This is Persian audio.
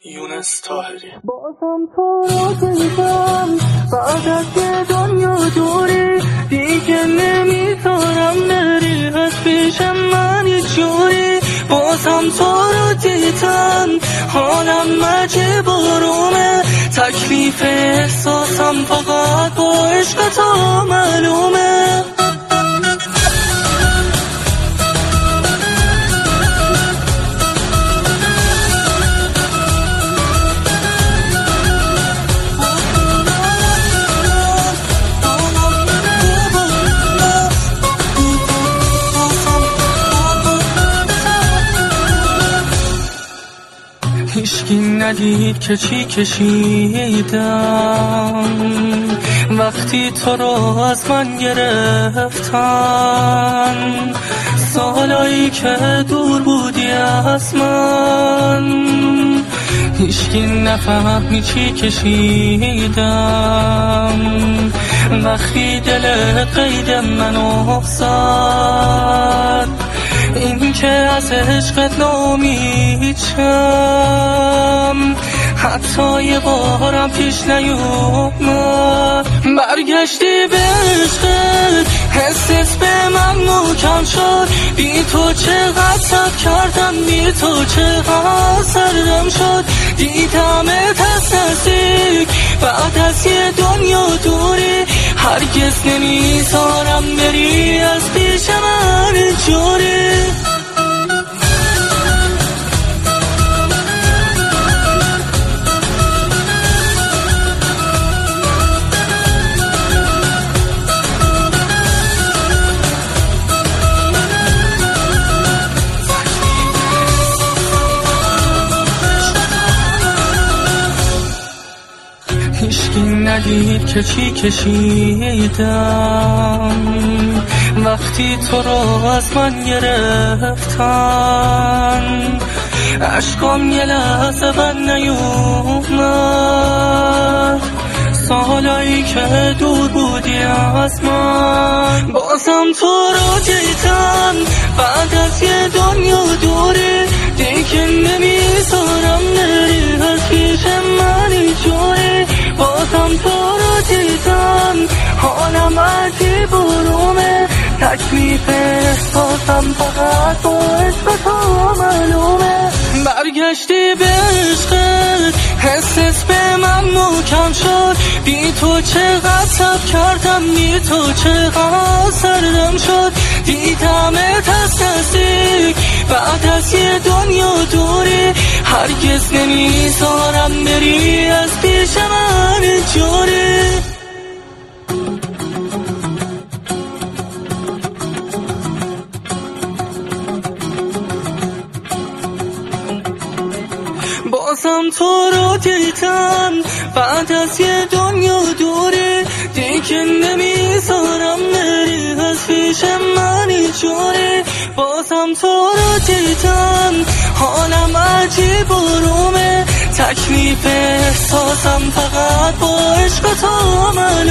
یونس طاهری. بازم تو رو دیدم بعد از یه دنیا دوری، دیگه نمیذارم بری از پیشم من هیچ جوری. بازم تو رو دیدم حالم عجیب و رومه، تکلیف احساسم فقط با عشق تو معلومه. هیچکی ندید که چی کشیدم وقتی تو رو از من گرفتن، سالایی که دور بودی از من. هیچکی نفهمی چی کشیدم وقتی دل قید منو زد، این که از عشقت ناامید شم حتی یه بارم پیش نیومد. برگشتی به عشقت، حست به من محکم شد، بی تو چقدر صبر کردم، بی تو چقدر سردم شد. دیدمت از نزدیک بعد از یه دنیا دوری، هرگز نمیذارم بری از پیش من جوری. هیچکی ندید که چی کشیدم وقتی تو رو از من گرفتن، اشکام یه لحظه بند نیومد، سالایی که دور بودی از من. بازم تو رو دیدم بعد از یه دنیا دوری، دیگه نمیذارم بری از پیش من جوری. بازم تو رو دیدم حالم عجیب و رومه، تکلیف احساسم فقط با عشق تو معلومه. برگشتی به عشقت، حست به من محکم شد، بی تو چقدر صبر کردم، بی تو چقدر سردم شد. دیدمت از نزدیک بعد از یه دنیا دوری، هرگز نمیذارم بری از پیش من جوری. بازم تو رو دیدم بعد از یه دنیا دوری، دیگه نمیذارم بری از پیش من جوری. بازم تو رو دیدم حالم عجیب و رومه، تکلیف احساسم فقط با عشق تو